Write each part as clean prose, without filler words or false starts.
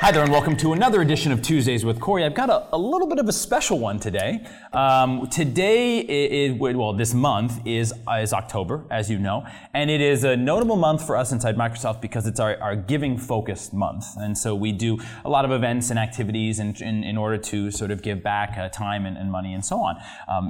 Hi there, and welcome to another edition of Tuesdays with Corey. I've got a little bit of a special one today. This month is October, as you know, and it is a notable month for us inside Microsoft because it's our giving-focused month. And so we do a lot of events and activities in order to sort of give back time and money and so on.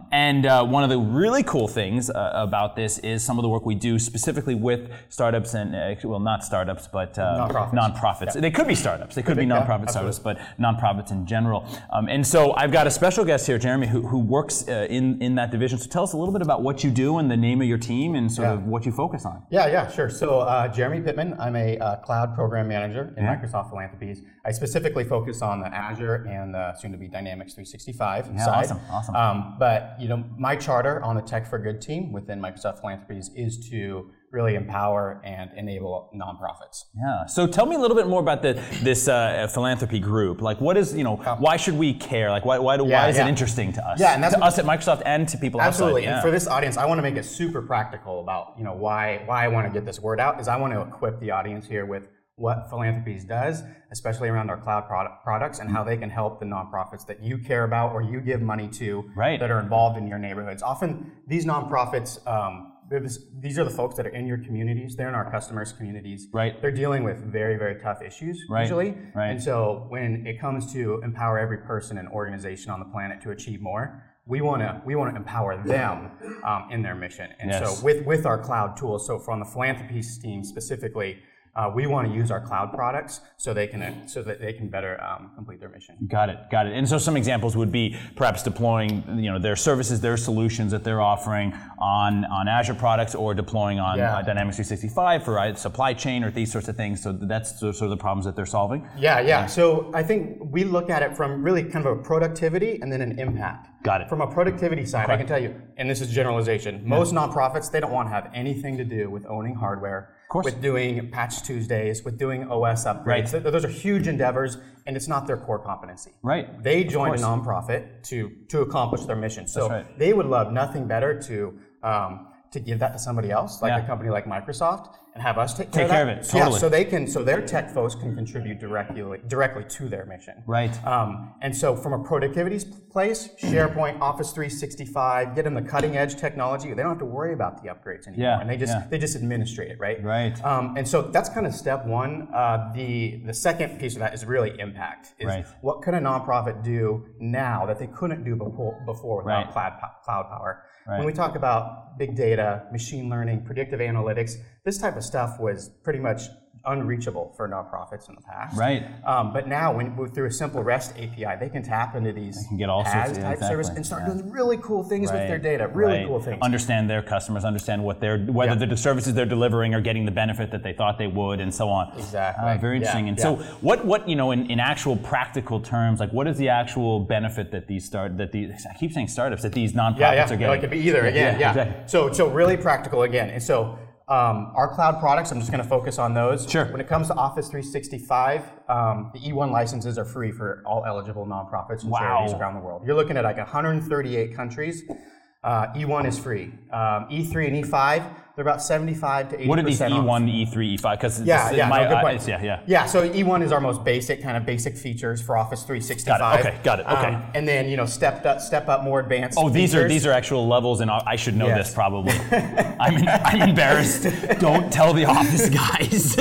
One of the really cool things about this is some of the work we do specifically with startups and, not startups, but nonprofits. Yeah. They could be startups. They could be nonprofit startups, but nonprofits in general. And so I've got a special guest here, Jeremy, who works in that division. So tell us a little bit about what you do and the name of your team and sort of what you focus on. Yeah, sure. So Jeremy Pittman, I'm a cloud program manager in Microsoft Philanthropies. I specifically focus on the Azure and the soon-to-be Dynamics 365 side. Awesome. But my charter on the Tech for Good team within Microsoft Philanthropies is to really empower and enable nonprofits. Yeah. So tell me a little bit more about this philanthropy group. Like, what is why should we care? Like, why is it interesting to us? Yeah, and that's to us at Microsoft and to people absolutely. outside. And for this audience, I want to make it super practical about why I want to get this word out. Is I want to equip the audience here with what Philanthropies does, especially around our cloud products and how they can help the nonprofits that you care about or you give money to that are involved in your neighborhoods. Often these nonprofits, these are the folks that are in your communities. They're in our customers' communities. Right. They're dealing with very, very tough issues usually. Right. And so when it comes to empower every person and organization on the planet to achieve more, we want to empower them in their mission. And so with our cloud tools, so from the Philanthropies team specifically, we want to use our cloud products so that they can better complete their mission. Got it. And so some examples would be perhaps deploying their services, their solutions that they're offering on Azure products, or deploying on Dynamics 365 for supply chain or these sorts of things. So that's sort of the problems that they're solving. Yeah. So I think we look at it from really kind of a productivity and then an impact. Got it. From a productivity side, I can tell you, and this is generalization, most nonprofits, they don't want to have anything to do with owning hardware, with doing Patch Tuesdays, with doing OS upgrades. Right. Those are huge endeavors, and it's not their core competency. Right. They joined a nonprofit to accomplish their mission. So they would love nothing better to give that to somebody else, like a company like Microsoft, and have us take care of it. Totally. Yeah, so their tech folks can contribute directly to their mission. Right. And so from a productivity place, SharePoint, Office 365, get them the cutting edge technology. They don't have to worry about the upgrades anymore. Yeah. And they just administrate it, right? Right. And so that's kind of step one. The second piece of that is really impact. What can a nonprofit do now that they couldn't do before without cloud power? Right. When we talk about big data, machine learning, predictive analytics, this type of stuff was pretty much unreachable for nonprofits in the past. Right. But now, through a simple REST API, they can tap into these PaaS-type service and start doing really cool things with their data. Really cool things. Understand their customers, understand whether the services they're delivering are getting the benefit that they thought they would, and so on. Exactly. Very interesting. And so, what in actual practical terms, like what is the actual benefit that I keep saying startups, that these nonprofits are getting? It could be either. Exactly. So really practical again, and so. Our cloud products, I'm just going to focus on those. Sure. When it comes to Office 365, the E1 licenses are free for all eligible nonprofits and charities around the world. You're looking at like 138 countries. E1 is free. E3 and E5, they're about 75 to 80%. What are these E1, E3, E5? Because good point. So E1 is our most basic features for Office 365. Got it. Okay. And then step up more advanced. Oh, these are actual levels, and I should know this probably. I'm embarrassed. Don't tell the Office guys.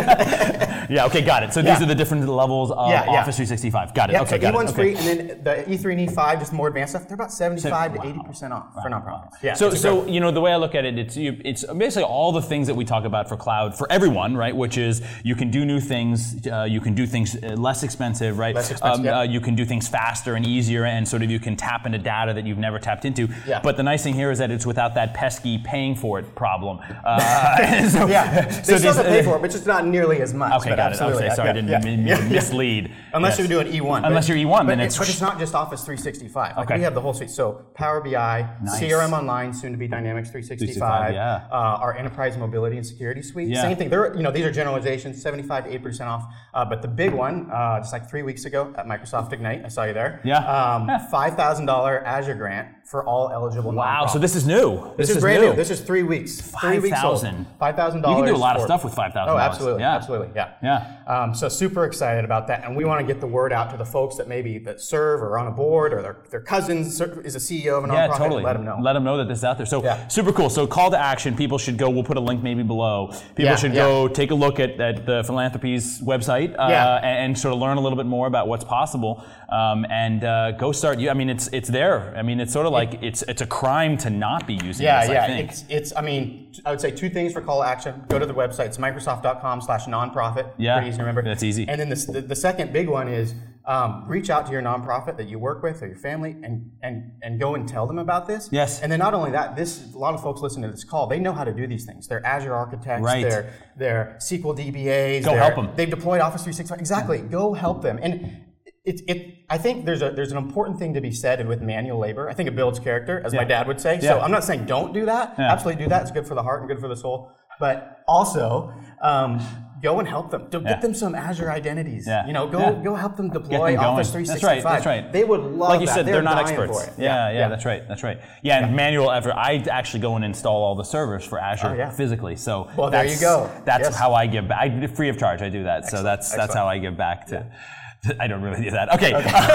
Okay, got it. So these are the different levels of Office 365. Got it. Yeah, okay, so E1's free, and then the E3 and E5, just more advanced stuff, they're about 75 to 80% off for nonprofits. Yeah. So the way I look at it, it's basically all the things that we talk about for cloud for everyone, right? Which is you can do new things, you can do things less expensive, right? You can do things faster and easier, and sort of you can tap into data that you've never tapped into. Yeah. But the nice thing here is that it's without that pesky paying for it problem. They still have to pay for it, but just not nearly as much. Okay, got it. Okay, sorry, I didn't mislead. Unless you're doing E1. Unless you're E1, then it's... But it's not just Office 365. We have the whole suite. So Power BI, CRM Online, soon to be Dynamics 365, our Enterprise Mobility and Security Suite. Same thing. These are generalizations, 75 to 8% off. But the big one, just like 3 weeks ago at Microsoft Ignite, I saw you there. $5,000 Azure grant for all eligible Wow, nonprofits. so this is new. This is brand new. This is 3 weeks. 3 weeks old. $5,000. $5,000. You can do a lot of stuff with $5,000. Oh, absolutely. Yeah. Absolutely. Yeah. Yeah. So super excited about that. And we want to get the word out to the folks that maybe that serve or on a board or their cousin is a CEO of a nonprofit. Yeah, totally. Let them know. Let them know that this is out there. So super cool. So call to action. People should go. We'll put a link maybe below. People should go take a look at the Philanthropies website and sort of learn a little bit more about what's possible. And go start. I mean, it's there. I mean, it's sort of like it's a crime to not be using this. I think. It's. I mean, I would say 2 things for call to action. Go to the website. It's Microsoft.com/nonprofit. Yeah, pretty easy to remember. That's easy. And then the second big one is reach out to your nonprofit that you work with or your family and go and tell them about this. Yes. And then not only that, a lot of folks listening to this call, they know how to do these things. They're Azure architects. Right. They're SQL DBAs. Go help them. They've deployed Office 365. Exactly. Go help them. And I think there's an important thing to be said with manual labor. I think it builds character, as my dad would say. So I'm not saying don't do that. Yeah. Absolutely do that. It's good for the heart and good for the soul. But also, go and help them. Get them some Azure identities. Yeah. Go help them deploy Office 365. That's right. They would love like you said, that. they're not dying experts. for it. Yeah, that's right. Yeah, and manual effort. I actually go and install all the servers for Azure physically. So there you go. That's how I give back. Free of charge, I do that. So that's how I give back to. I don't really do that. Okay.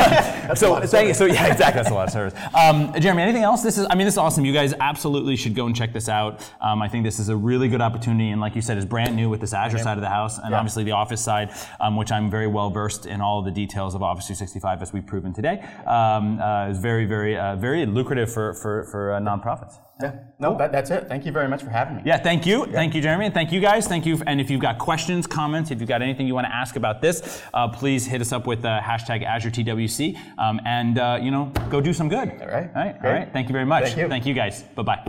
So thank you. So yeah, exactly. That's a lot of service. Jeremy, anything else? This is awesome. You guys absolutely should go and check this out. I think this is a really good opportunity, and like you said, is brand new with this Azure side of the house, and obviously the Office side, which I'm very well versed in all of the details of Office 365, as we've proven today. Is very, very, very lucrative for nonprofits. Yeah. No, that's it. Thank you very much for having me. Yeah, thank you. Yeah. Thank you, Jeremy. And thank you, guys. Thank you. And if you've got questions, comments, if you've got anything you want to ask about this, please hit us up with hashtag AzureTWC and go do some good. All right. All right. Thank you very much. Thank you. Thank you, guys. Bye-bye.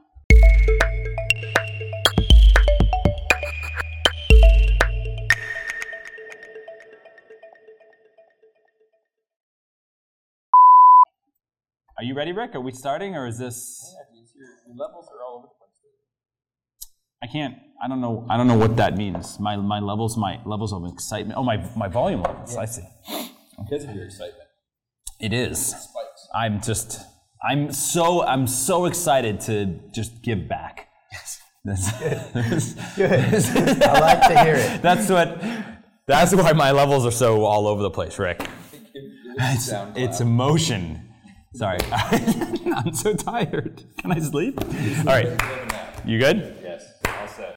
Are you ready, Rick? Are we starting, or is this? Yeah, your levels are all over the place. I don't know what that means. My levels of excitement. Oh, my volume levels. Yeah. I see. Because of your excitement. It is. It spikes. I'm so excited to just give back. Yes. Good. I like to hear it. That's why my levels are so all over the place, Rick. It's emotion. Sorry. I'm so tired. Can I sleep? All right. You good?